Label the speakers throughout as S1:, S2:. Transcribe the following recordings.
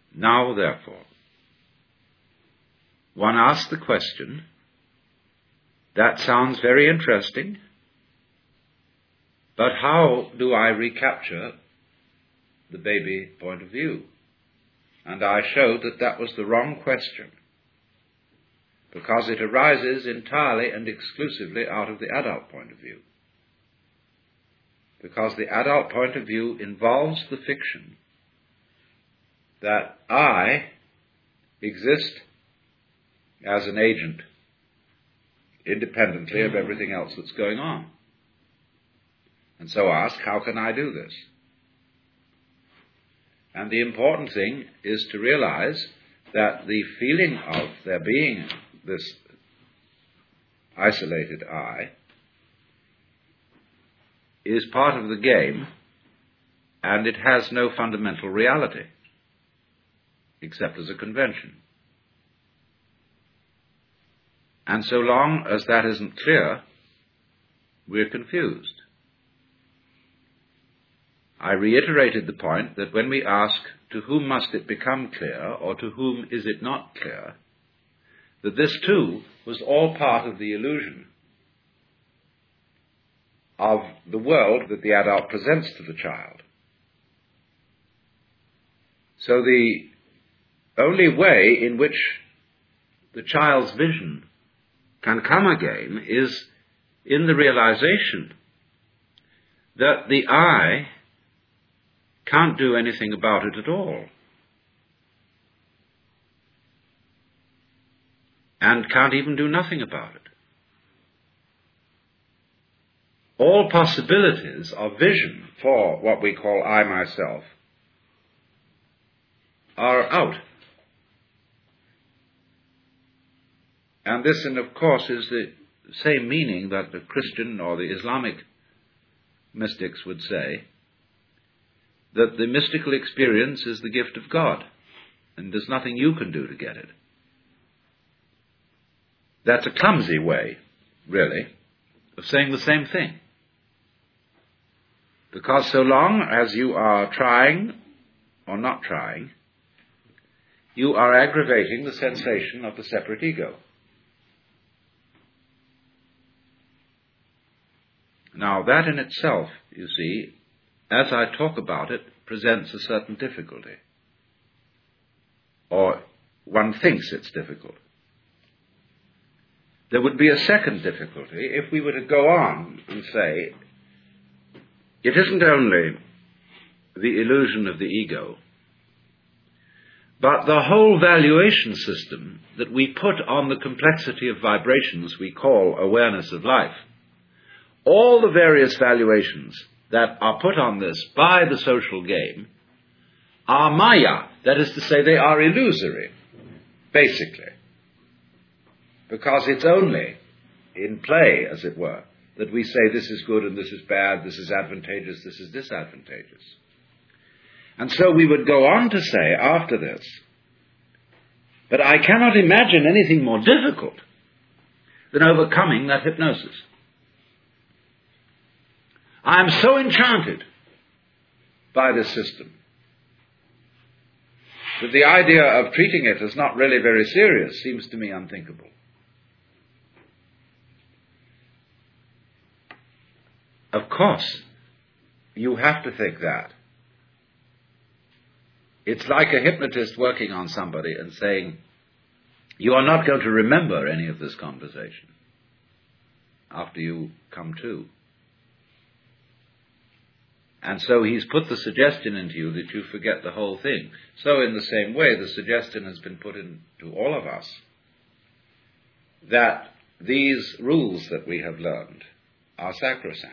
S1: Now, therefore, one asks the question, that sounds very interesting, but how do I recapture the baby point of view? And I showed that that was the wrong question, because it arises entirely and exclusively out of the adult point of view. Because the adult point of view involves the fiction that I exist as an agent, independently of everything else that's going on. And so ask, how can I do this? And the important thing is to realize that the feeling of there being this isolated I is part of the game, and it has no fundamental reality, except as a convention. And so long as that isn't clear, we're confused. I reiterated the point that when we ask, to whom must it become clear, or to whom is it not clear, that this too was all part of the illusion of the world that the adult presents to the child. So the only way in which the child's vision can come again is in the realization that the I can't do anything about it at all, and can't even do nothing about it. All possibilities of vision for what we call I myself are out. And this, and of course, is the same meaning that the Christian or the Islamic mystics would say, that the mystical experience is the gift of God, and there's nothing you can do to get it. That's a clumsy way, really, of saying the same thing. Because so long as you are trying or not trying, you are aggravating the sensation of the separate ego. Now, that in itself, you see, as I talk about it, presents a certain difficulty. Or one thinks it's difficult. There would be a second difficulty if we were to go on and say, it isn't only the illusion of the ego, but the whole valuation system that we put on the complexity of vibrations we call awareness of life. All the various valuations that are put on this by the social game are maya, that is to say, they are illusory, basically. Because it's only in play, as it were, that we say this is good and this is bad, this is advantageous, this is disadvantageous. And so we would go on to say after this, but I cannot imagine anything more difficult than overcoming that hypnosis. I am so enchanted by this system that the idea of treating it as not really very serious seems to me unthinkable. Of course, you have to think that. It's like a hypnotist working on somebody and saying, you are not going to remember any of this conversation after you come to. And so he's put the suggestion into you that you forget the whole thing. So in the same way, the suggestion has been put into all of us that these rules that we have learned are sacrosanct.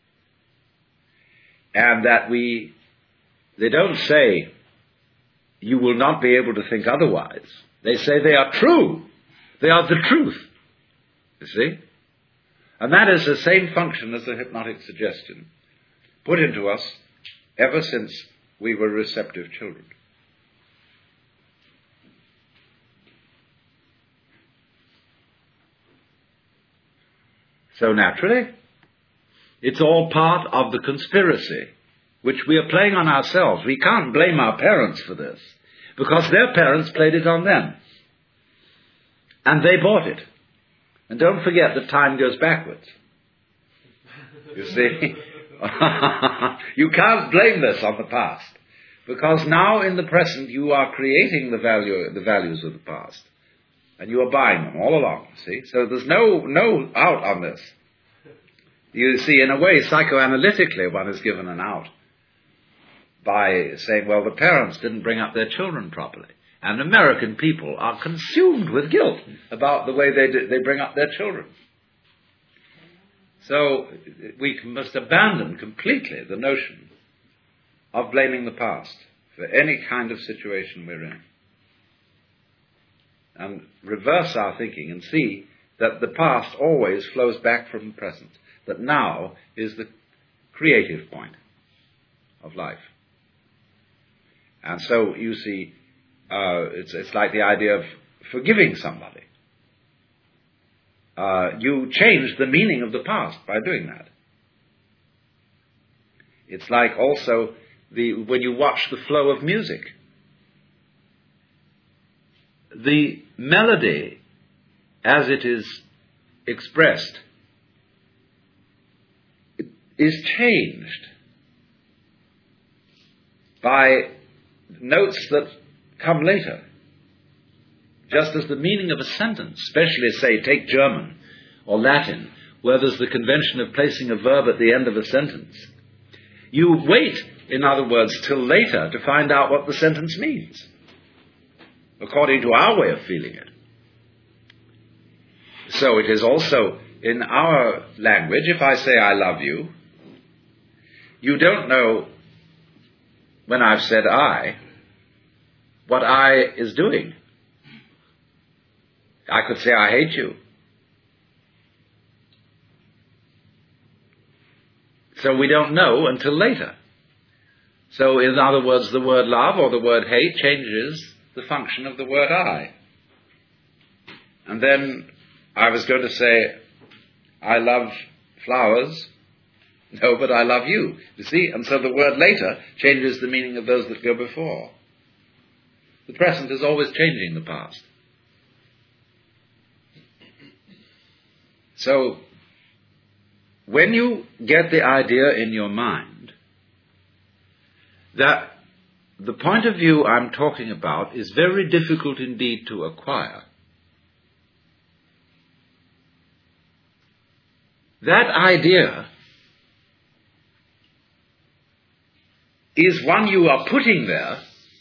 S1: And that they don't say, you will not be able to think otherwise. They say they are true. They are the truth. You see? And that is the same function as the hypnotic suggestion put into us ever since we were receptive children. So naturally, it's all part of the conspiracy which we are playing on ourselves. We can't blame our parents for this. because their parents played it on them. And they bought it. And don't forget that time goes backwards. You see? You can't blame this on the past. Because now in the present you are creating the values of the past. And you are buying them all along, see? So there's no out on this. You see, in a way, psychoanalytically, one is given an out by saying, well, the parents didn't bring up their children properly. And American people are consumed with guilt about the way they bring up their children. So we must abandon completely the notion of blaming the past for any kind of situation we're in. And reverse our thinking and see that the past always flows back from the present. That now is the creative point of life. And so, you see, it's like the idea of forgiving somebody. You change the meaning of the past by doing that. It's like also when you watch the flow of music. The melody, as it is expressed, is changed by notes that come later. Just as the meaning of a sentence, especially, say, take German or Latin, where there's the convention of placing a verb at the end of a sentence. You wait, in other words, till later to find out what the sentence means, according to our way of feeling it. So it is also in our language, if I say I love you, you don't know, when I've said I, what I is doing. I could say I hate you. So we don't know until later. So in other words, the word love or the word hate changes the function of the word I. And then I was going to say, I love flowers. No, but I love you. You see? And so the word later changes the meaning of those that go before. The present is always changing the past. So, when you get the idea in your mind that the point of view I'm talking about is very difficult indeed to acquire, that idea is one you are putting there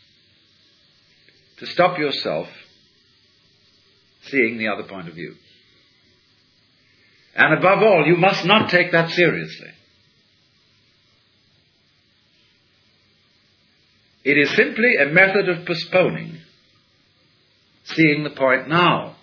S1: to stop yourself seeing the other point of view. And above all, you must not take that seriously. It is simply a method of postponing seeing the point now.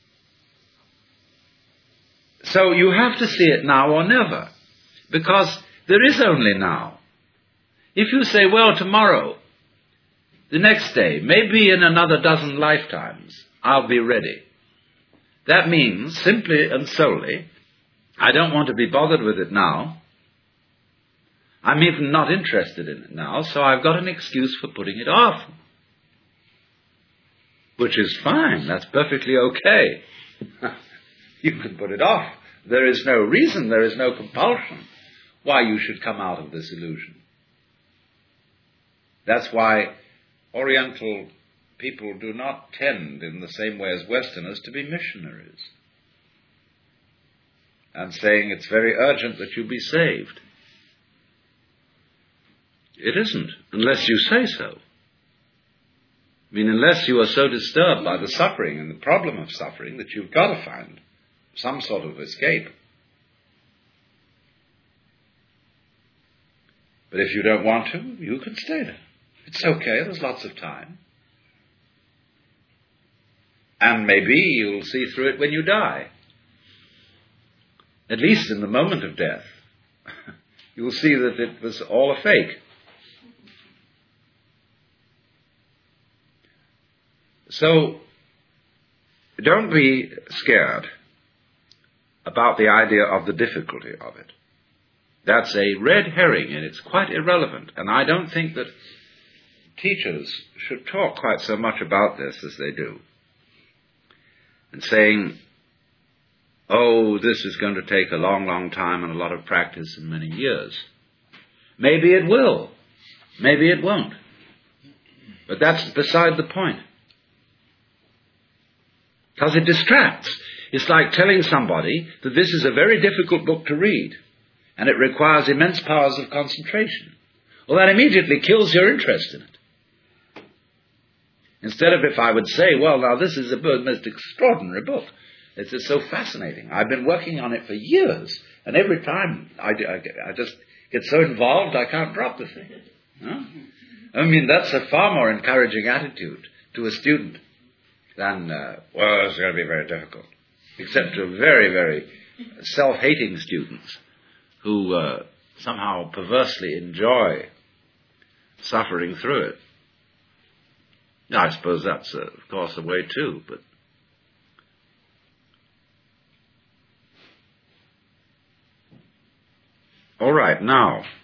S1: So you have to see it now or never, because there is only now. If you say, well, tomorrow, the next day, maybe in another dozen lifetimes, I'll be ready. That means, simply and solely, I don't want to be bothered with it now. I'm even not interested in it now, so I've got an excuse for putting it off. Which is fine, that's perfectly okay. You can put it off. There is no reason, there is no compulsion why you should come out of this illusion. That's why Oriental people do not tend, in the same way as Westerners, to be missionaries. And saying it's very urgent that you be saved. It isn't, unless you say so. I mean, unless you are so disturbed by the suffering and the problem of suffering that you've got to find some sort of escape. But if you don't want to, you can stay there. It's okay, there's lots of time. And maybe you'll see through it when you die. At least in the moment of death. You'll see that it was all a fake. So, don't be scared about the idea of the difficulty of it. That's a red herring, and it's quite irrelevant. And I don't think that teachers should talk quite so much about this as they do. And saying, oh, this is going to take a long, long time and a lot of practice and many years. Maybe it will. Maybe it won't. But that's beside the point. Because it distracts. It's like telling somebody that this is a very difficult book to read, and it requires immense powers of concentration. Well, that immediately kills your interest in it. Instead of if I would say, well, now this is a most extraordinary book. It's just so fascinating. I've been working on it for years, and every time I just get so involved I can't drop the thing. Huh? I mean, that's a far more encouraging attitude to a student than, well, it's going to be very difficult. Except to very, very self-hating students who somehow perversely enjoy suffering through it. I suppose that's, of course, a way too, but all right, now,